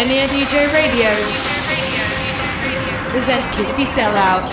Pioneer DJ Radio presents Kissy Sellout.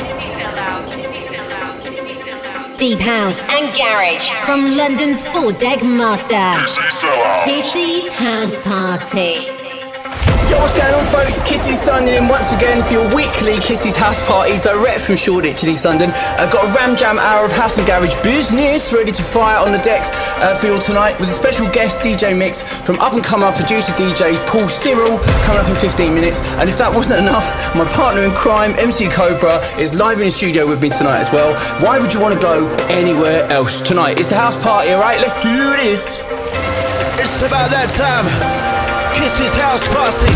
Deep House and Garage from London's four-deck master. Kissy's House Party. Yo, what's going on, folks? Kissy's signing in once again for your weekly Kissy's House Party, direct from Shoreditch in East London. I've got a ram jam hour of house and garage business ready to fire on the decks for you all tonight, with a special guest DJ mix from up-and-comer producer DJ Paul Cyril coming up in 15 minutes. And if that wasn't enough, my partner in crime, MC Cobra, is live in the studio with me tonight as well. Why would you want to go anywhere else tonight? It's the house party, alright? Let's do this. It's about that time. Kissy's House Party.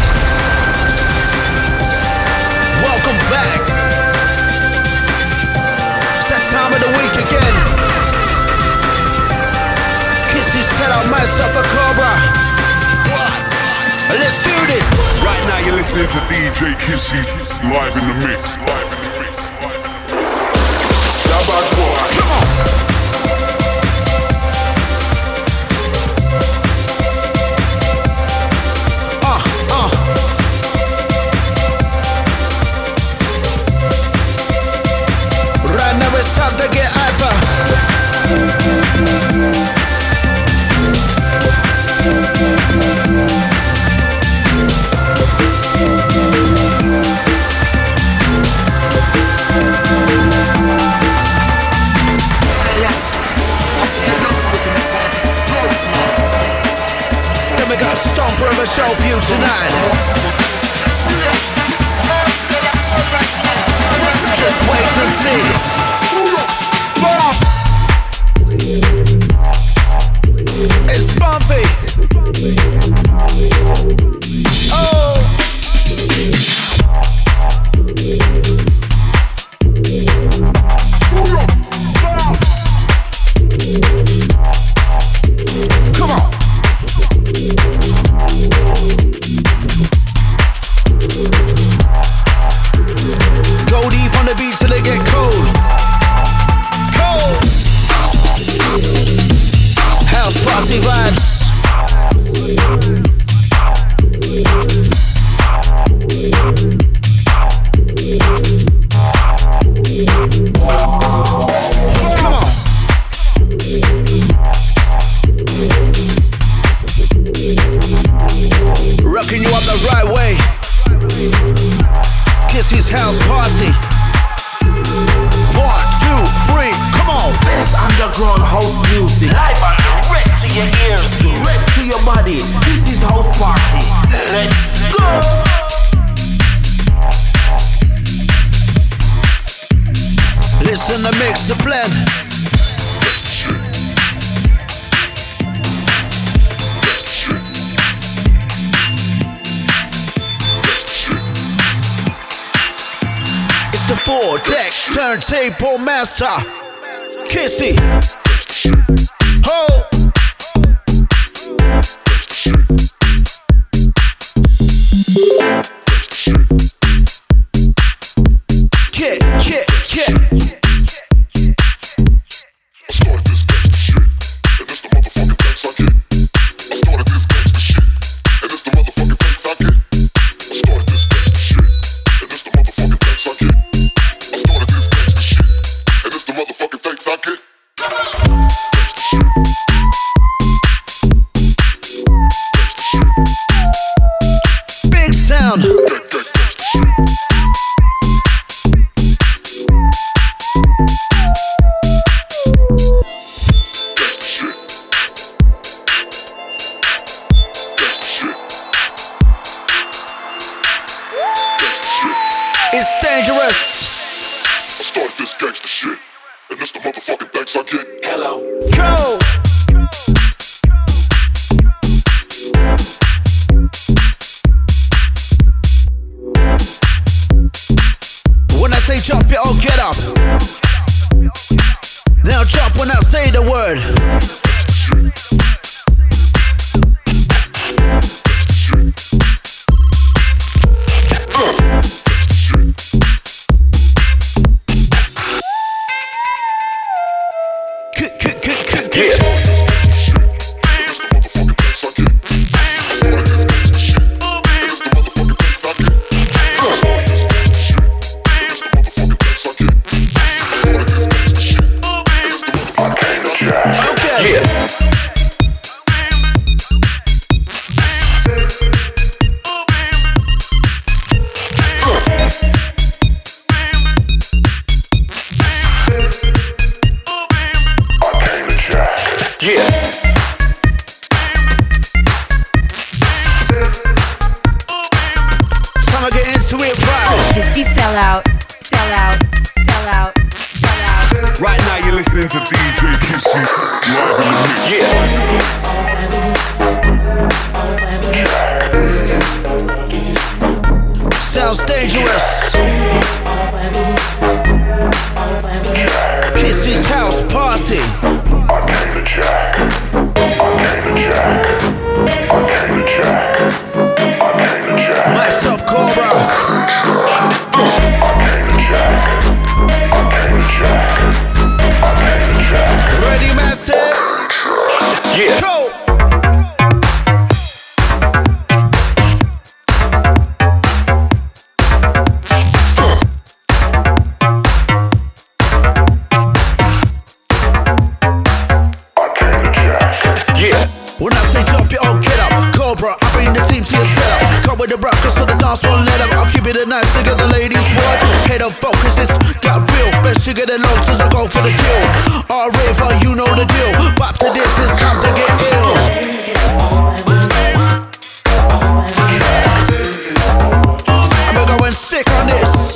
Welcome back. It's that time of the week again. Kissy's set up myself a Cobra. Let's do this. Right now you're listening to DJ Kissy live in the mix. That bad boy. Come on. It's time to get hyper. Then we got a stomper of a show for you tonight. Just wait and see. It's bumpy. Oh. Come on. Go deep on the beach till it get cold. House party vibes. Come on. Rocking you up the right way. Kissy's House Party. 1, 2, 3, come on. Best underground house music, live and direct to your ears, direct to your body. This is House Party. Let's go. Listen to mix the blend. It's the four-deck turntable master, Kissy. Ho! Big sound. It's dangerous. I started this gangsta shit, and it's the motherfucking thanks I get. Hello. Go. When I say jump, it all get up. Now jump when I say the word. listening to DJ Kissy live in the mix. Yeah. Sounds dangerous. Kissy's house party. I came to jack. I came to jack. I came to jack. I came to jack. Myself, Cobra. I came to jack. I came to jack. I came to jack. Ready, massive? Yeah. Go! With the rockers so the dance won't let them. I'll keep it nice to get the ladies what? Head up focus, this got real. Best to get it low to go for the kill. All river, you know the deal. Bop to this, it's time to get ill. I'm going sick on this.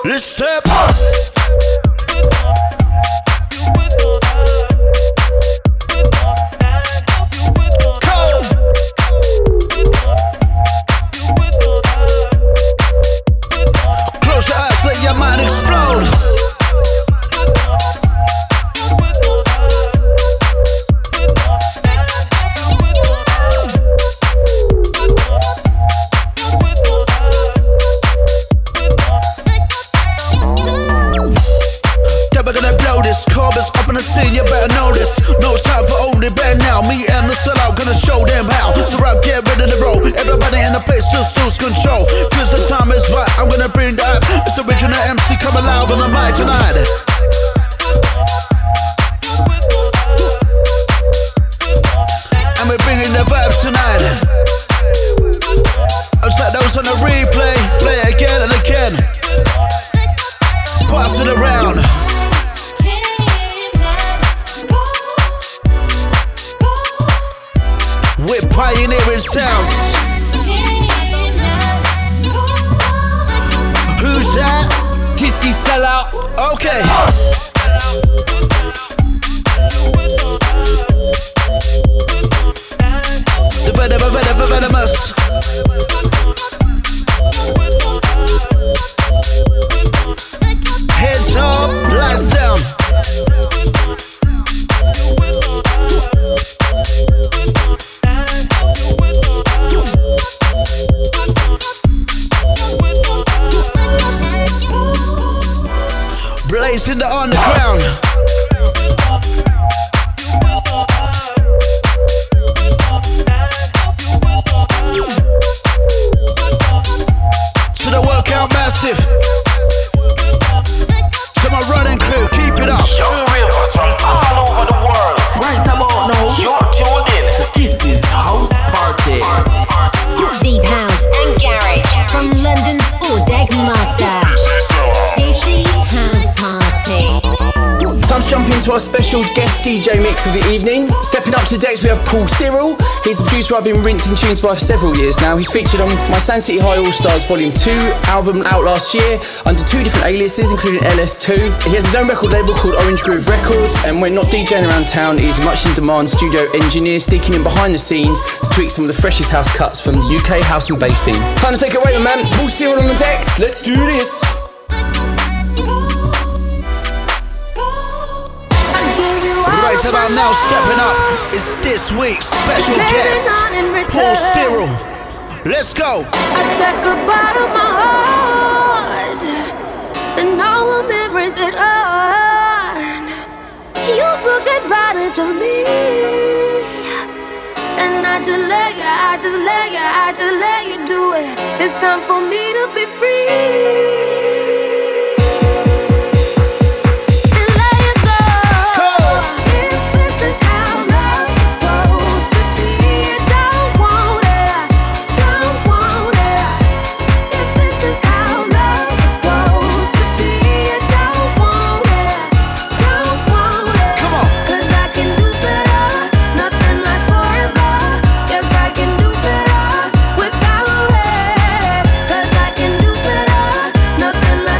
Listen. Close your eyes, let your mind explode. Up in the scene, you better know this. No time for only band now. Me and the sellout gonna show them how. So I get rid of the road. Everybody in the place just lose control. Cause the time is right, I'm gonna bring that. It's original MC come alive on the mic tonight. And we're bringing the vibes tonight. Outside those on the replay, play again and again. Pass it around. We're pioneering sounds. Who's that? Kissy Sellout. Okay. The venomous. Heads up, lights down. Blazing the underground. To the workout massive. To my running crew, keep it up. Young rivers from all over the world. Right about now, you're tuned in to Kissy's House Party. Deep House and Garage from London's full-deck master. Kissy's House Party. Time to jump into our special guest DJ mix of the evening. Stepping up to the decks, we have Paul Cyril. He's a producer I've been rinsing tunes by for several years now. He's featured on my Sound City High All Stars Volume 2 album out last year under 2 different aliases, including LS2. He has his own record label called Orange Groove Records, and when not DJing around town, he's a much in demand studio engineer, sneaking in behind the scenes to tweak some of the freshest house cuts from the UK house and bass scene. Time to take it away, my man. Paul Cyril on the decks. Let's do this. Right about now, stepping up is this week's special guest, Paul Cyril. Let's go. I said goodbye to my heart, and now I'm embracing it on. You took advantage of me, and I just let you do it. It's time for me to be free. Nothing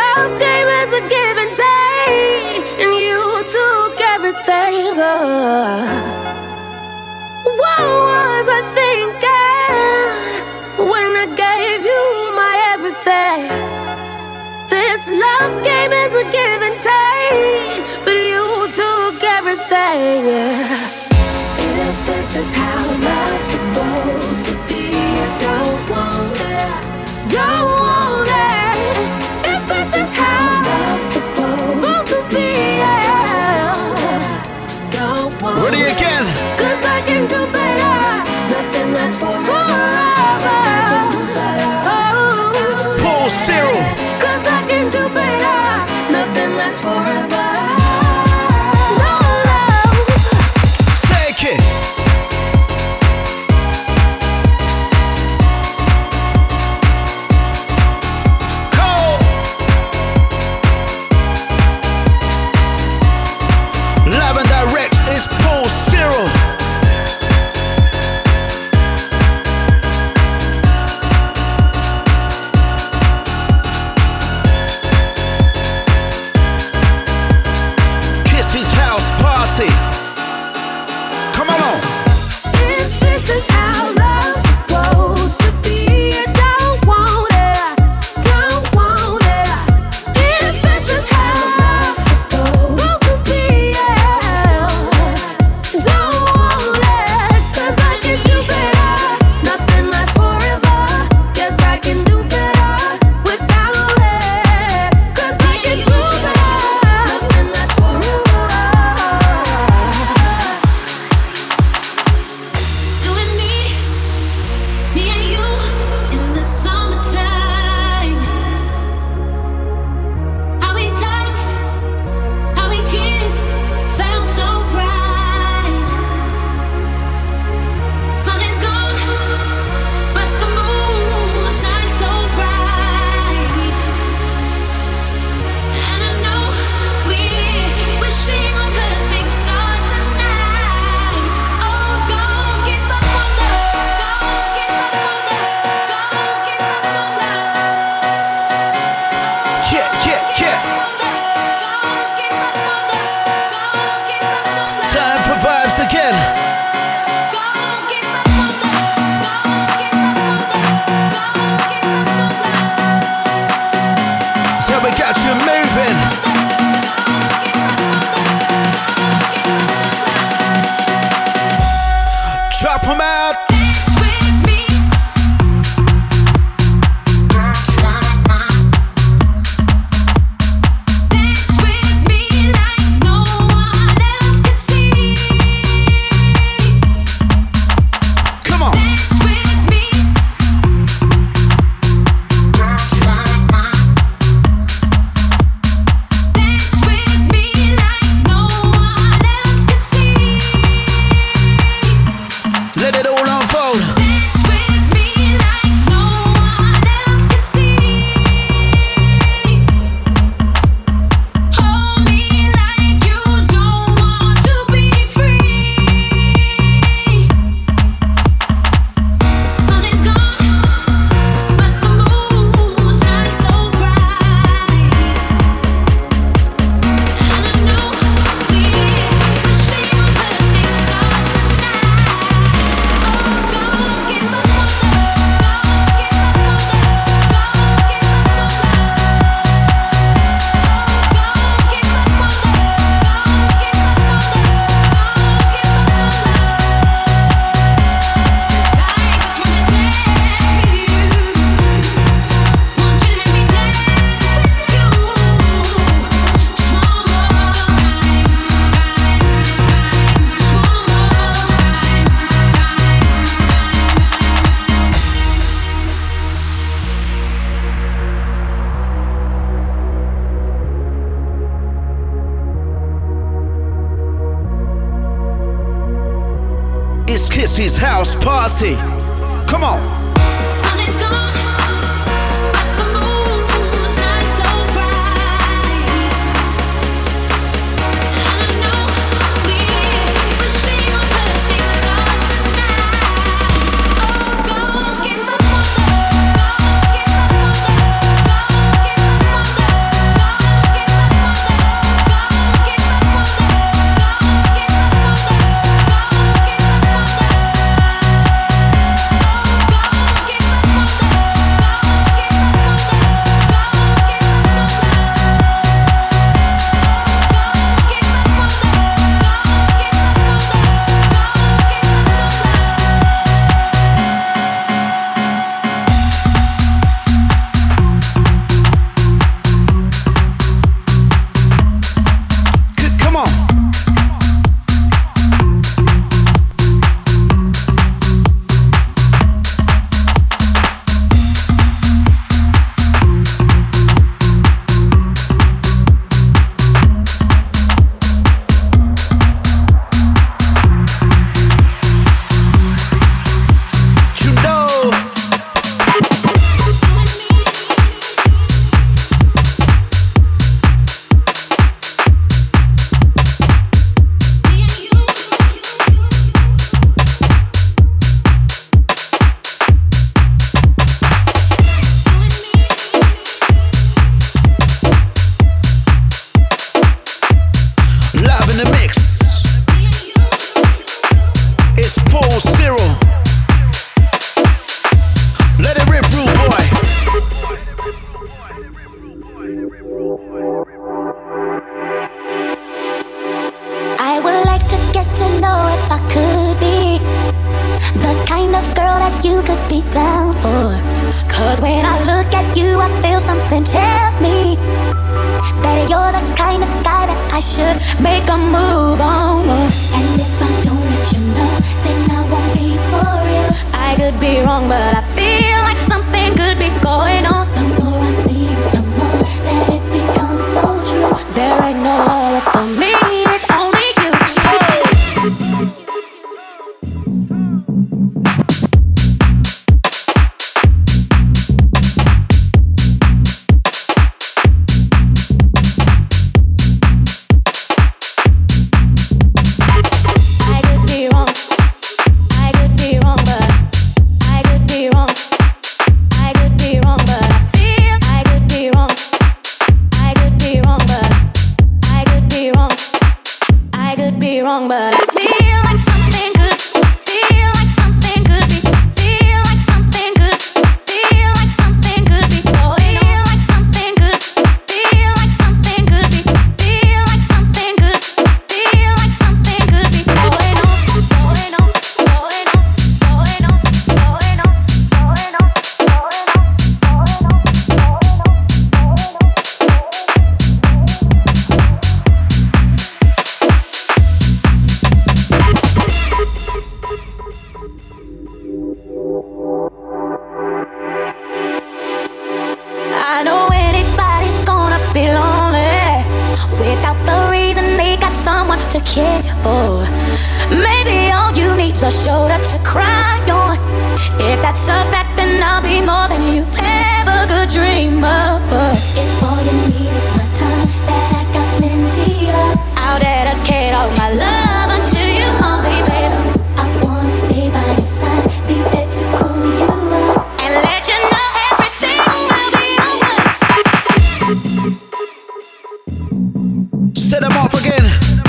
love game is a give and take, and you took everything. What was I thinking when I gave you my everything? This love game is a give and take, but you took everything. If this is how love's supposed to be, I don't want it. Don't want it. If this is how love's supposed to be, yeah. Don't want it. Ready again. 'Cause I can do better. Nothing lasts forever. Oh. Paul Cyril. 'Cause I can do better. Nothing lasts forever. Take it. Cole. Live and direct is Paul Cyril. Kissy's house party. Come on. If this is how love's supposed to be, I don't want it. Don't want it. If this is how love's supposed to be, yeah. Don't want it. 'Cause I can do better. Nothing lasts forever. Guess I can do better without it. 'Cause I can do better. Nothing lasts forever. You and me and you in the summertime. How we touched, how we kissed, felt so right. Sun is gone, but the moon shines so bright. And I know we're wishing on the same star tonight. Oh, don't give up on love. Don't give up on love. Don't give up on love. Yeah, yeah, yeah. Don't give up on love. Don't give up on love. Time for vibes again. Don't give up on love. Don't give up on love. Don't give up on love. So we got you moving. Drop 'em out. With me. Dance with me like no one else can see. Come on. Dance with me. Dance with me like no one else can see. Let it all unfold. Dance with me like no one else can see. Hold me like you don't want to be free. Sun is gone, but the moon shines so bright. And I know we're wishing on the same star tonight. Oh, don't give up on love. It's Kissy's house party. Come on. Sun is gone, but the moon shines so bright. And I know we're wishing on the same star tonight. Oh, don't give up on love. Don't give up on love. Don't give up on love. what you could be down for. Cause when I look at you, I feel something tell me that you're the kind of guy that I should make a move on. And if I don't let you know, then I won't be for real. I could be wrong, but I feel like something could be going on. The more I see you, the more that it becomes so true. There ain't no other for me, it's only you. To care for. Maybe all you need's a shoulder to cry on. If that's a fact, then I'll be more than you ever could dream of. If all you need is my time, that I got plenty of, I'll dedicate all my love unto you only, baby. I wanna stay by your side, be there to cool you up, and let you know everything will be alright. Set them off again.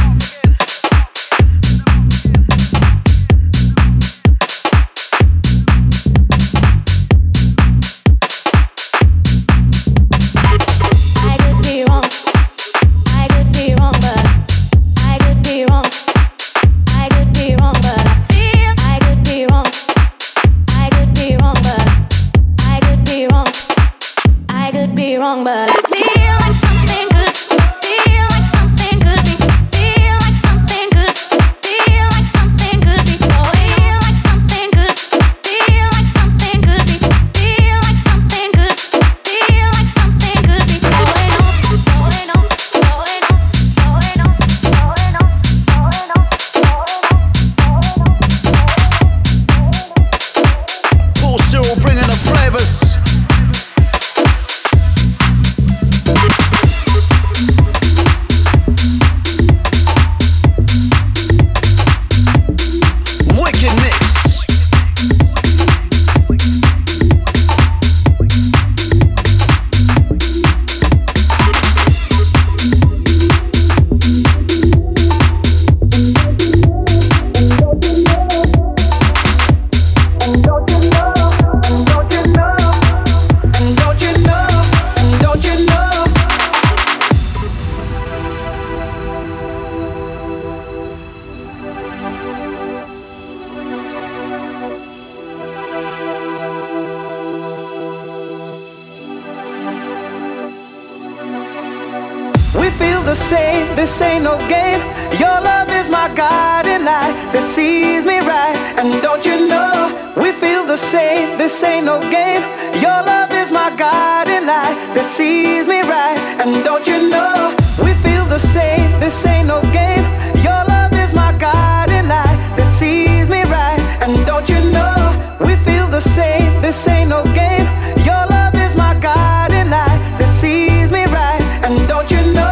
But I feel like something good, feel like something good, feel like something good, feel like something good, feel like something good, feel like something good, feel like something good, feel like something good, going on, going on, going on, going on, going on, going on. Paul Cyril bringing the flavors. The same, this ain't no game. Your love is my guiding light that sees me right. And don't you know, we feel the same, this ain't no game. Your love is my guiding light that sees me right. And don't you know, we feel the same, this ain't no game. Your love is my guiding light that sees me right. And don't you know, we feel the same, this ain't no game. Your love is my guiding light that sees me right. And don't you know,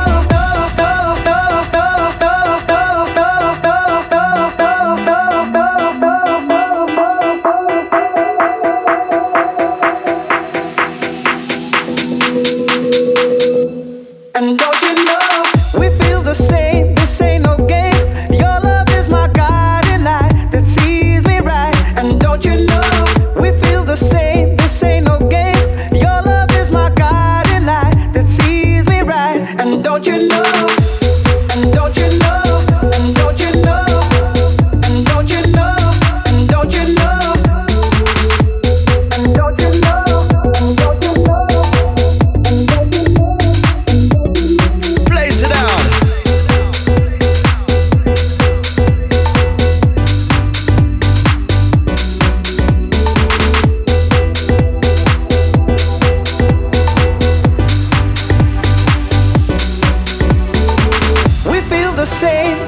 and don't you know, we feel the same, this ain't no game. Your love is my guiding light that sees me right. And don't you know, we feel the same, this ain't no game. Your love is my guiding light that sees me right. And don't you know, and don't you know, and don't you know, and don't you know, and don't you know,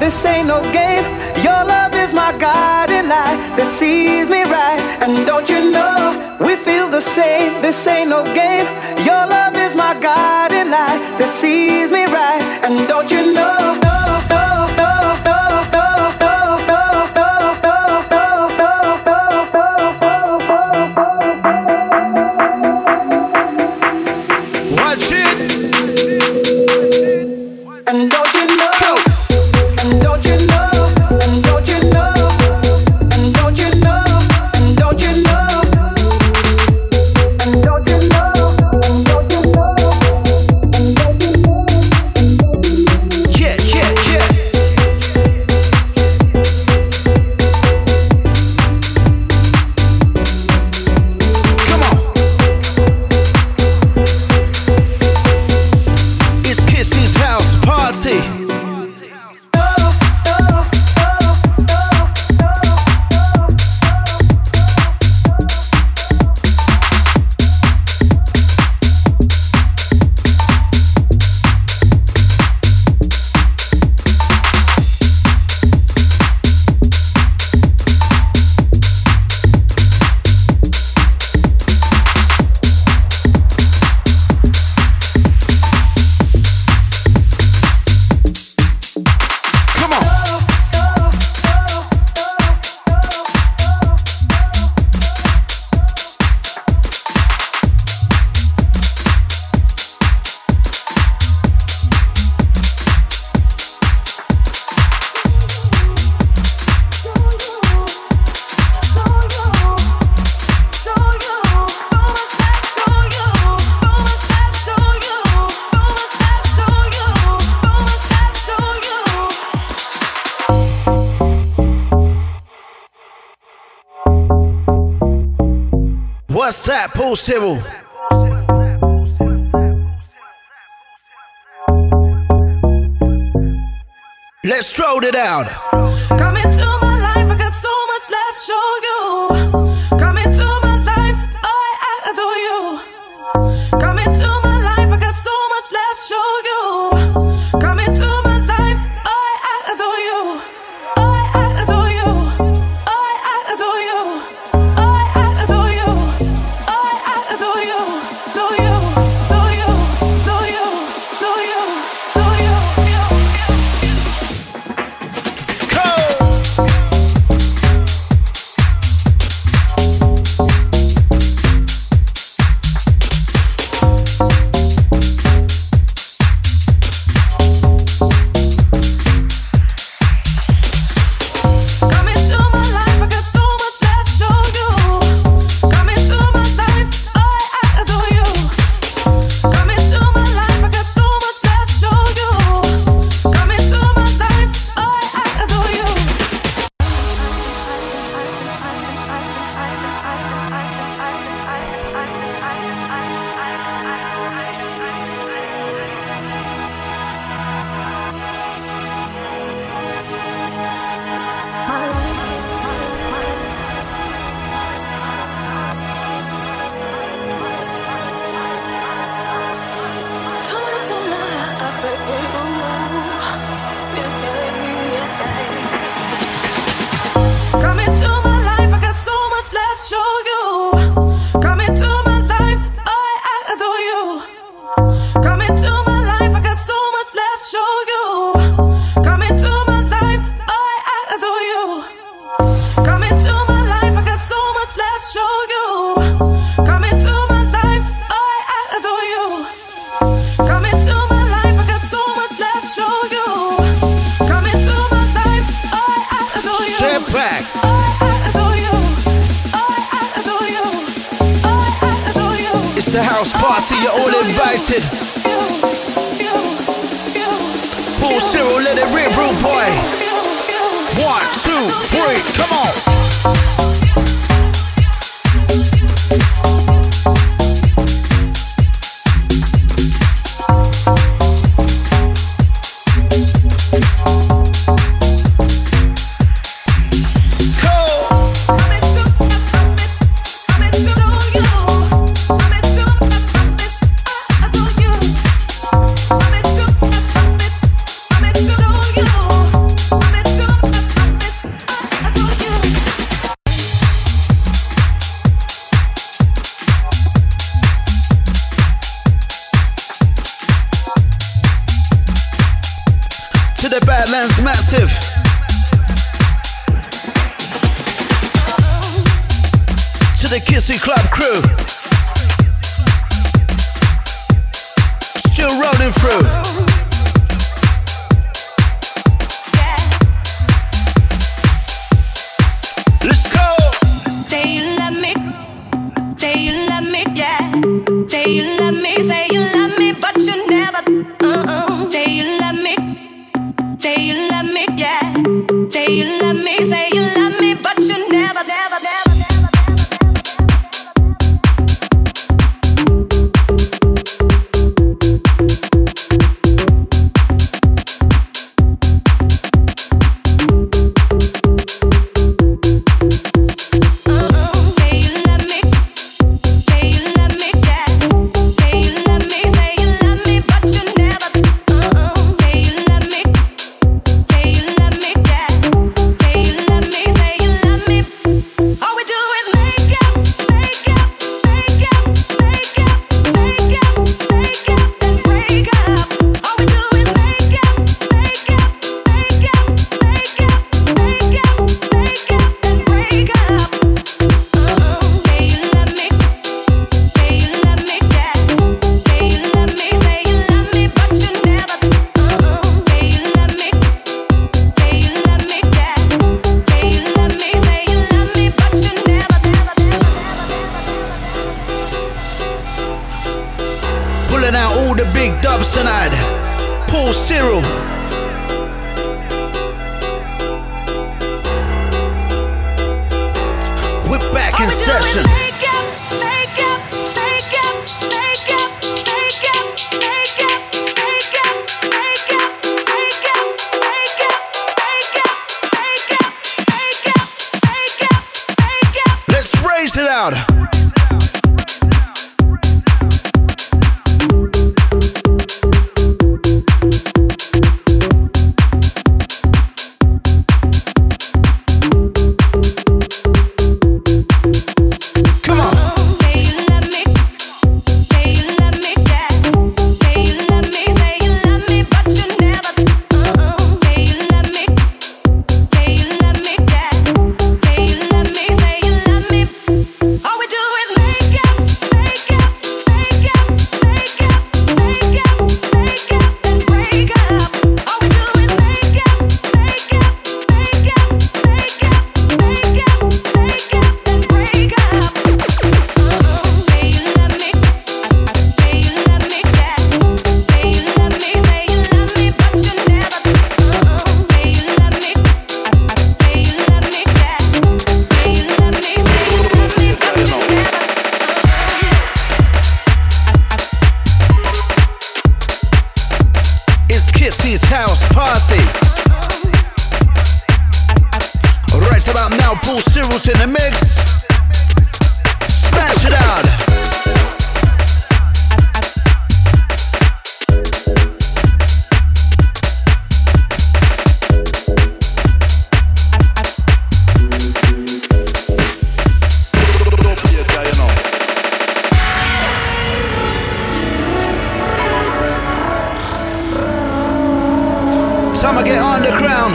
this ain't no game. Your love is my guiding light that sees me right. And don't you know, we feel the same. This ain't no game. Your love is my guiding light that sees me right. And don't you know, watch it. and don't you know, and don't you know, and don't you know, and don't you know, and don't you know, and don't you know, and don't you know, and don't you know. Yeah, yeah, yeah. Come on. It's Kissy's house party. Come on. What's that, Paul Cyril? Let's throw it out. Come into my life, I got so much left to show you. Come into my life, oh, I adore you. Come into my life, I got so much left to show you. Come into my life, oh, I adore you. Oh, I adore you. Oh, I adore you. Oh, I adore you. Oh, I adore you. Do you? Do you? Do you? Do you? Do you? Come into my life, I got so much left to show you. Come into my life, oh, I adore you. Come into my life, I got so much left to show you. Come into my life, oh, I adore you. Come into my life, baby, ooh. Yeah, yeah, yeah. Come into my life, I got so much left to show you. Come into my life, oh, I adore you. Come into my life, I got so much left to show you. Come into my life, oh, I adore you. Come into my life, I got so much left to show you. Come into my life, oh, I adore you. Come into my life, I got so much left to show you. Come into my life, oh, I adore you. Step back. Oh, I adore you. Oh, I adore you. Oh, I adore you. It's a house party, you're all invited. Paul Cyril, let it rip, rude boy. 1, 2, 3, come on. Come into To the Badlands Massive. To the Kissy Club crew. Still rolling through. Let's go. Say you love me, yeah. Say you love me, but you never. Say you love me, yeah. Say you love me, but you never, never, never. Tonight, Paul Cyril. We're back in session. Let's raise it out. In the mix, smash it out. Time to get underground.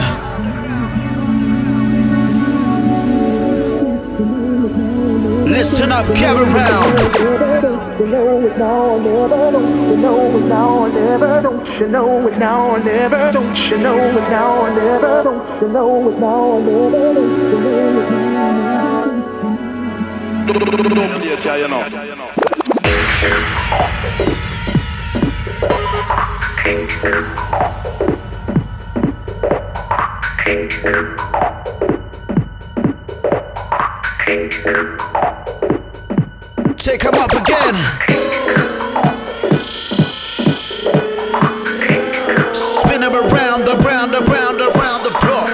Listen up, gather round. You know it now, never. Don't you know it now, never. Don't you know it now, never. Don't you know it now, never. Don't you know it now, never. Don't you know it now. Take him up again. Spin him around the block.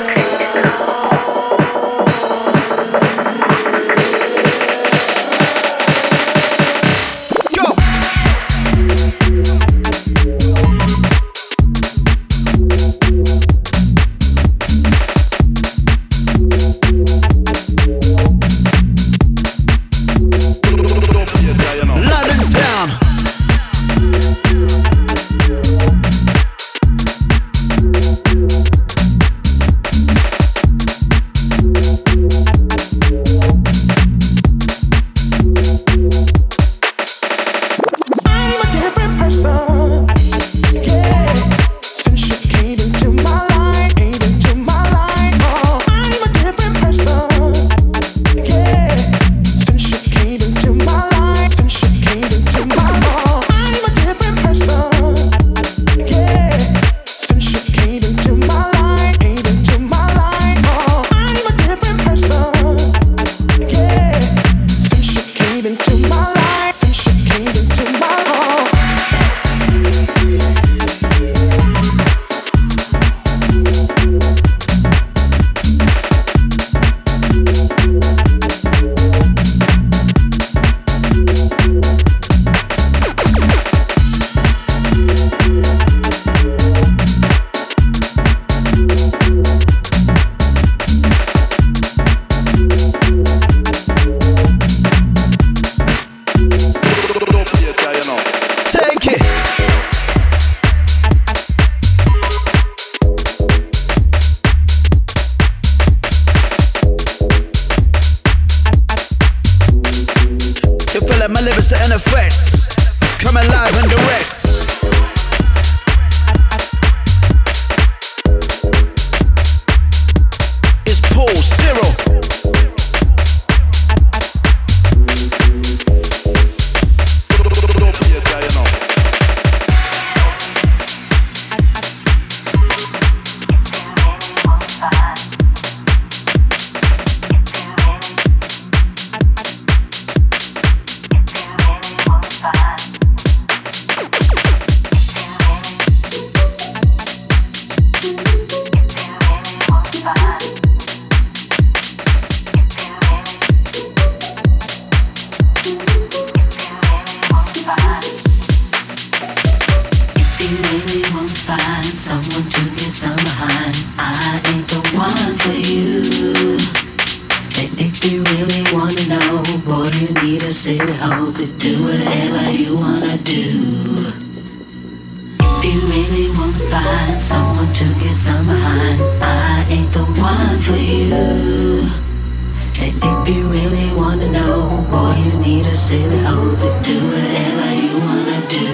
hold it, do whatever you wanna do. If you really wanna find someone to get some behind, I ain't the one for you. And if you really wanna know, boy, you need a silly hoe to do whatever you wanna do.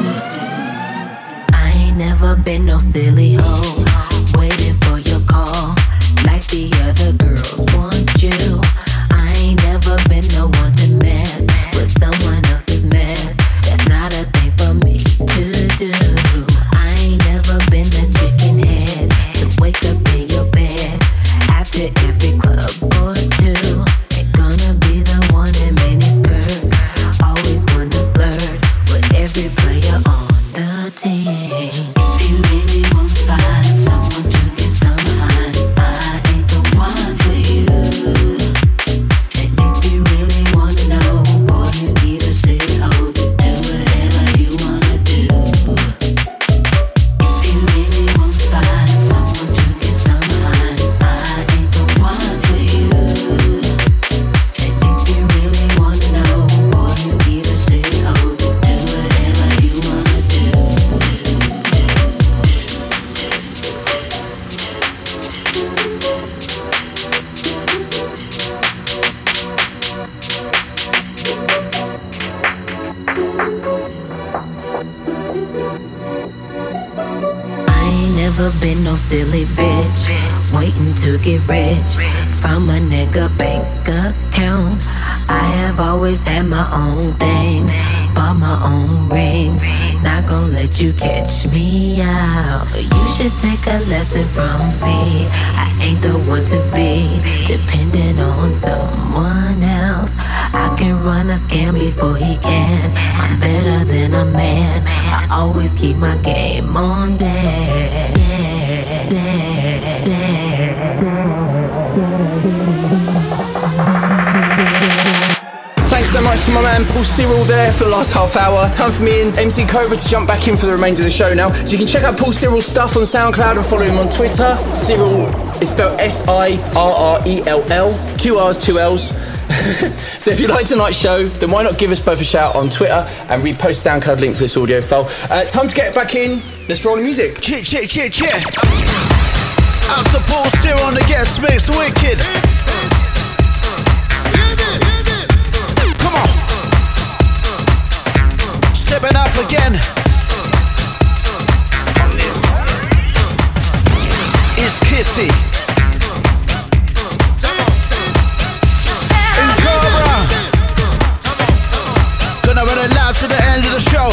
I ain't never been no silly hoe, waiting for your call, like the other girls want you. I ain't never been the one to mess with someone else's mess. That's not a thing for me to do. I ain't never been the chicken head to wake up in your bed after every club or two. Ain't gonna be the one in miniskirt, always want to flirt with every player on the team. If you really want to find someone to get some behind, I ain't the one for you. And if you really wanna know, boy, you need a silly hoe to do whatever you wanna do. If you really want to find someone to get some behind, I ain't the one for you. And if you really wanna know, boy, you need a silly hoe to do whatever you wanna do. I ain't never been no silly bitch, waiting to get rich from a nigga bank account. I have always had my own things, bought my own rings. Not gonna let you catch me out. You should take a lesson from me. I ain't the one to be dependent on someone else. I can run a scam before he can. I'm better than a man. I always keep my game on deck. Thanks so much to my man Paul Cyril there for the last half hour. Time for me and MC Cobra to jump back in for the remainder of the show now. So you can check out Paul Cyril's stuff on SoundCloud and follow him on Twitter. Cyril is spelled Sirrell, 2 R's, 2 L's. So if you like tonight's show, then why not give us both a shout on Twitter and repost SoundCloud link for this audio file. Time to get back in. Let's roll the music. Cheer. Out to Paul Cyril on the guest mix, wicked. Come on. Stepping up again. It's Kissy. And Cobra. Gonna run it live to the end of the show.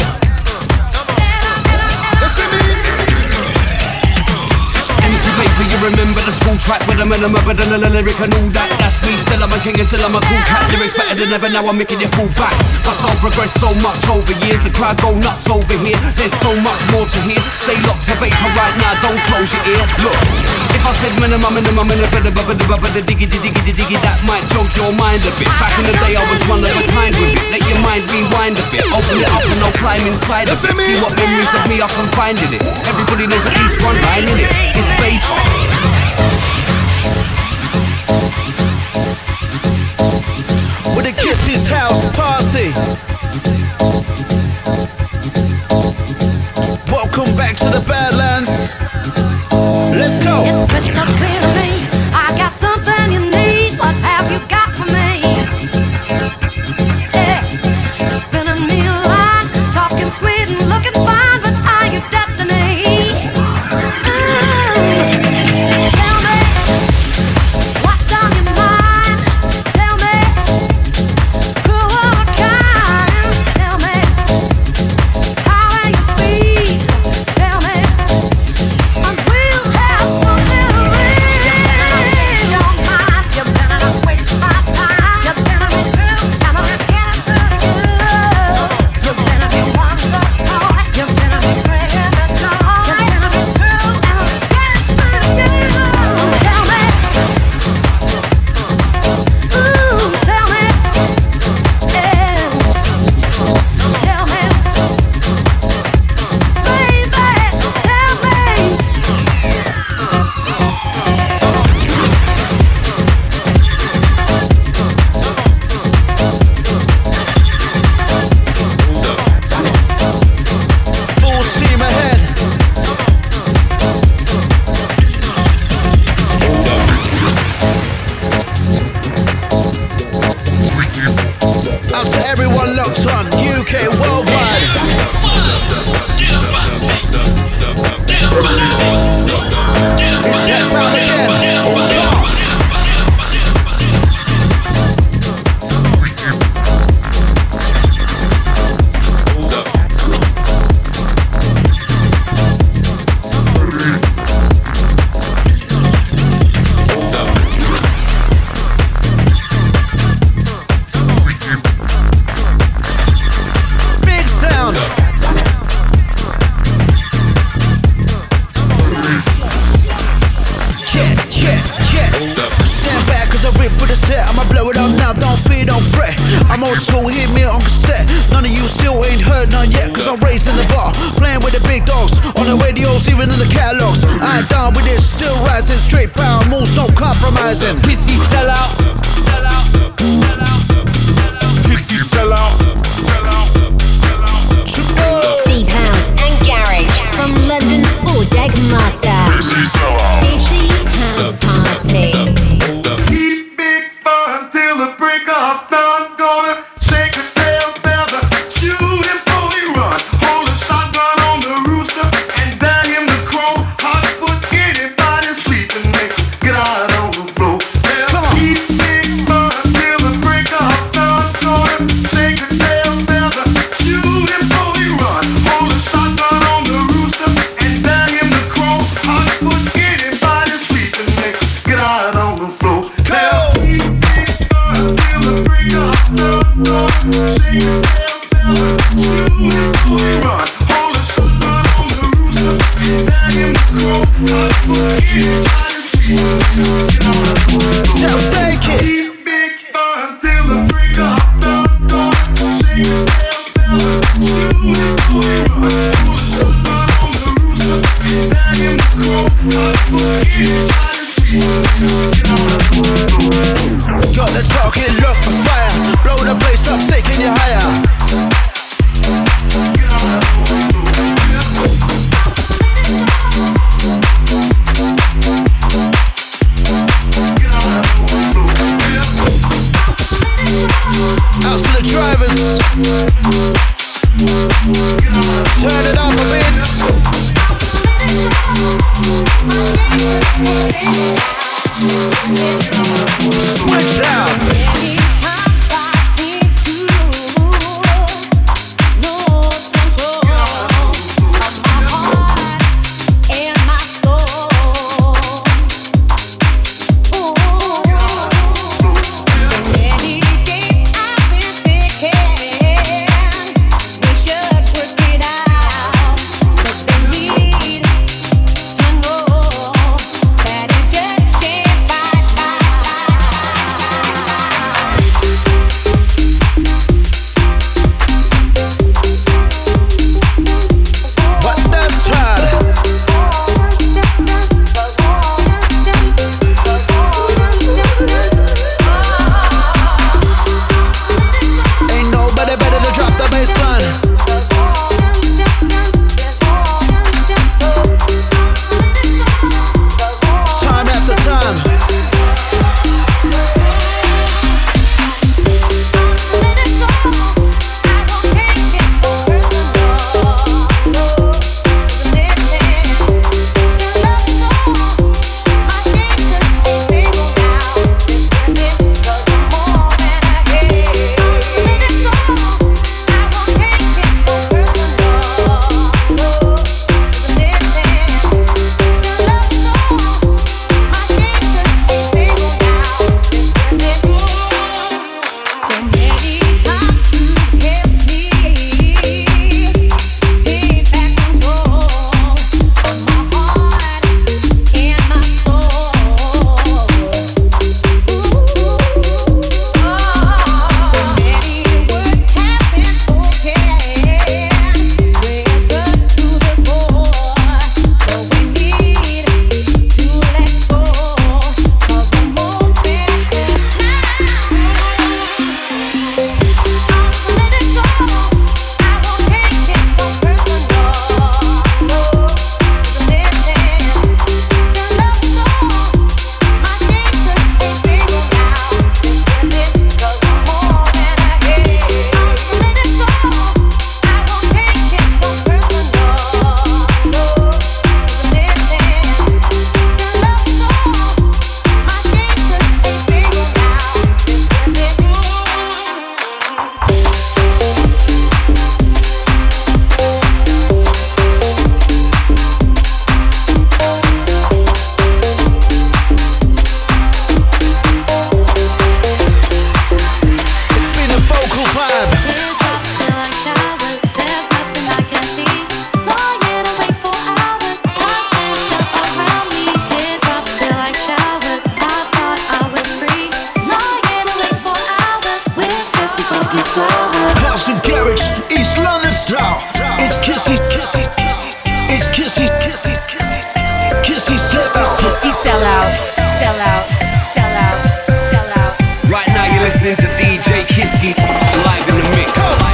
MC Vapor, you remember the school track with a minimum of the lyric and all that. That's me, still I'm a king and still I'm a cool cat. Lyrics better than ever, now I'm making you fall back. My style progressed so much over years, the crowd go nuts over here. There's so much more to hear. Stay locked to Vapor right now, don't close your ear. Look, if I said minimum in a bit of a diggy, that might joke your mind a bit. Back in the day I was one of a kind with it. Let your mind rewind a bit, open it up and I'll climb inside of it. See what memories of me I can find in it. Everybody knows at least one line in it. It's Vapor. With the Kisses house party. Welcome back to the Badlands. Let's go. It's crystal clear to me. I got something you need. What have you got for me? Yeah. You're spinning me a line, talking sweet and looking fine, but are you destiny? Tell me what's on your mind. Tell me who are the kind. Tell me how you feel. Tell me old school, hit me on cassette. None of you still ain't heard none yet, cause I'm raising the bar. Playing with the big dogs, on the radios, even in the catalogs. I ain't down with this, still rising. Straight power moves, no compromising. Kissy sell out. Kissy sell out. Deep house and garage from London's four-deck master. Kissy's house party. Keep big fun till the break of dawn. Gonna shake a tail feather, shoot him before he run. Hold a shotgun on the rooster and dang him to crow. Hot foot anybody sleeping, make get out on the floor. Keep big fun till the break of dawn. Gonna shake a tail feather, shoot him before he run. Hold a shotgun on the rooster and dang him to crow. Hot foot anybody sleeping, make get out on the floor. Got the talking, look for fire. Blow the place up, taking you higher. Out to the drivers. Turn it up a bit. Kissy sell out, sell out, sell out, sell out. Right now you're listening to DJ Kissy live in the mix.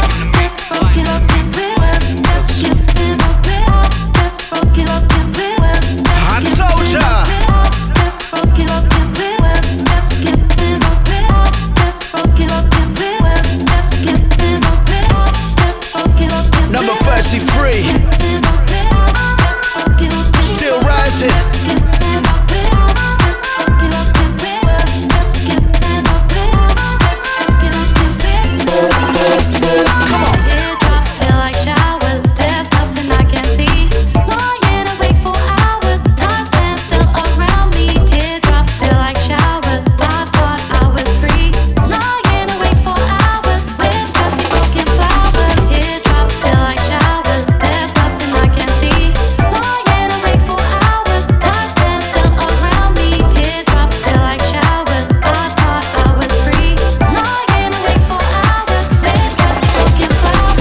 Hot soldier. Number 33. Still rising. Come on. Feel like showers, there's nothing I can see. Lying awake for hours, time stands still around me. Teardrops feel like showers, I thought I was free. Lying awake for hours, with dusty broken flowers. Teardrops feel like showers, there's nothing I can see. Lying awake for hours, time stands still around me. Teardrops feel like showers, I thought I was free. Lying awake for hours, with dusty broken flowers.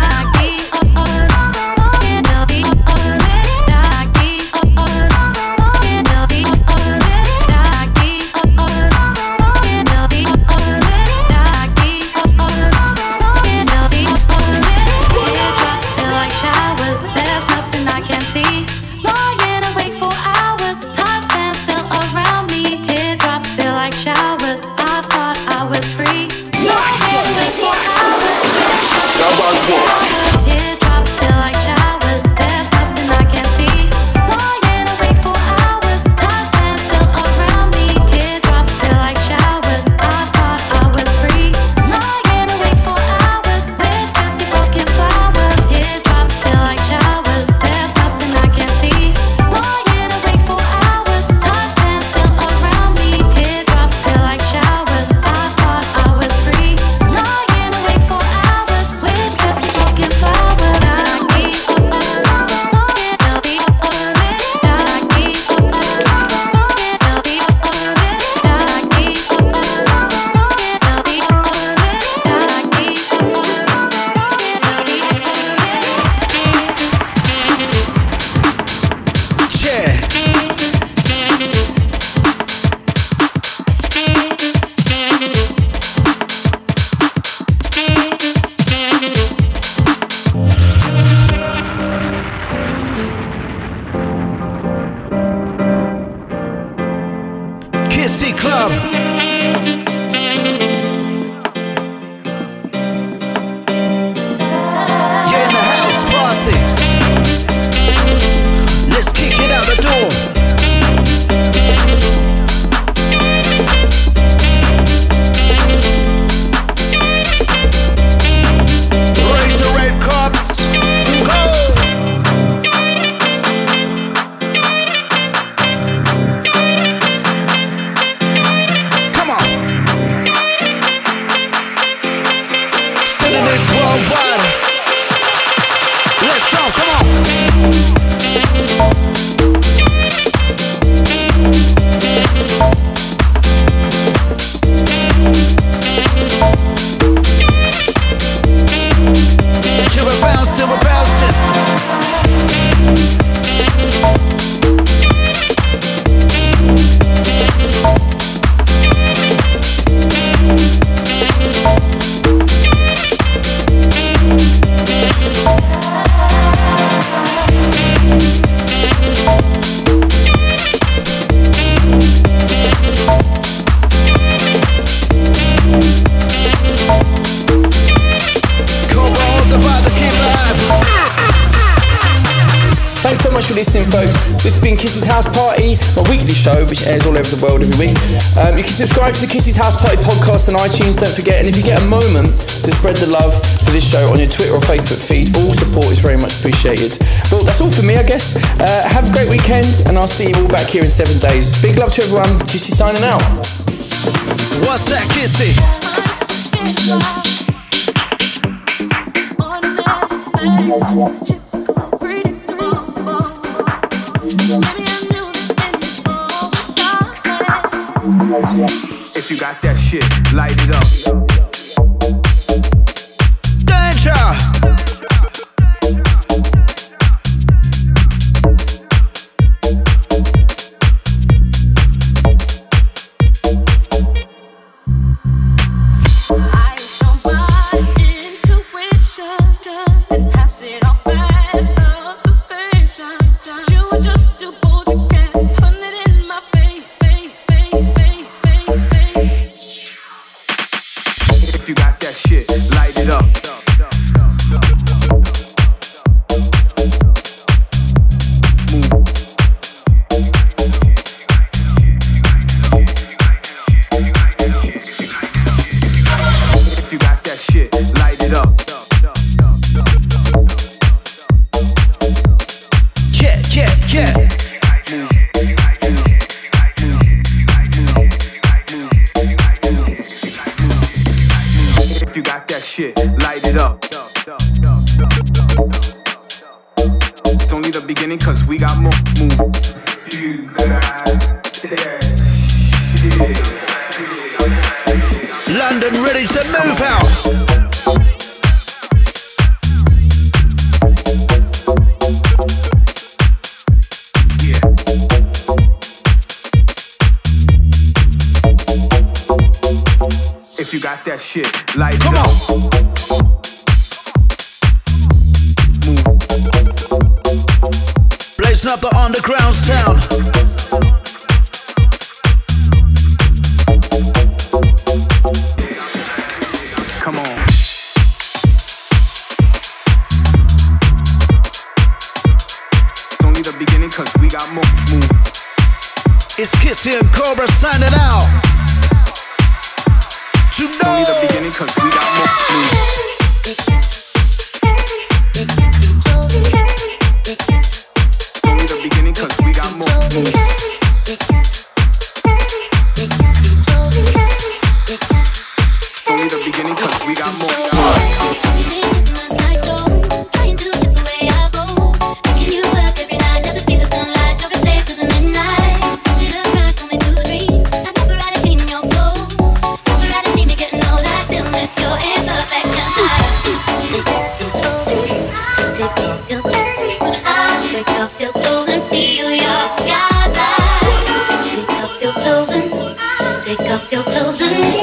Feel like showers, there's nothing I can see. Lying awake for hours, time stands still around me. Teardrops feel like showers, I thought I was free. Lying awake for hours, teardrops feel like showers, there's nothing I can see. Lying awake for hours, time stands still around me. Teardrops feel like showers, I thought I was free. Lying awake for hours, with dusty broken flowers. Teardrops feel like showers, there's nothing I can see. Lying awake for hours, time stands still around me. Teardrops feel like showers, I thought I was free. Lying awake for hours, with dusty broken flowers. Yeah. Kissy Club. Get in the house party. Let's kick it out the door. Raise the red cups. Go. Come on. Sending this worldwide. Let's go. Come on. We're bouncing, we're bouncing. Thanks so much for listening, folks. This has been Kissy's House Party, my weekly show, which airs all over the world every week. You can subscribe to the Kissy's House Party podcast on iTunes, don't forget. And if you get a moment to spread the love for this show on your Twitter or Facebook feed, all support is very much appreciated. Well, that's all for me, I guess. Have a great weekend, and I'll see you all back here in 7 days. Big love to everyone. Kissy signing out. What's that, Kissy? If you got that shit, light it up. Danger! ready to move out. If you got that shit, light Come it up. on. Blazing up the underground sound. Come on. It's only the beginning, cause we got more. Move. It's Kissy and Cobra signing out. To It's only the beginning, cause we got more. Move. It's only the beginning, cause we got more. Move. It's only the beginning, cause we got more. Take off your clothes and feel your skies out. Take off your clothes and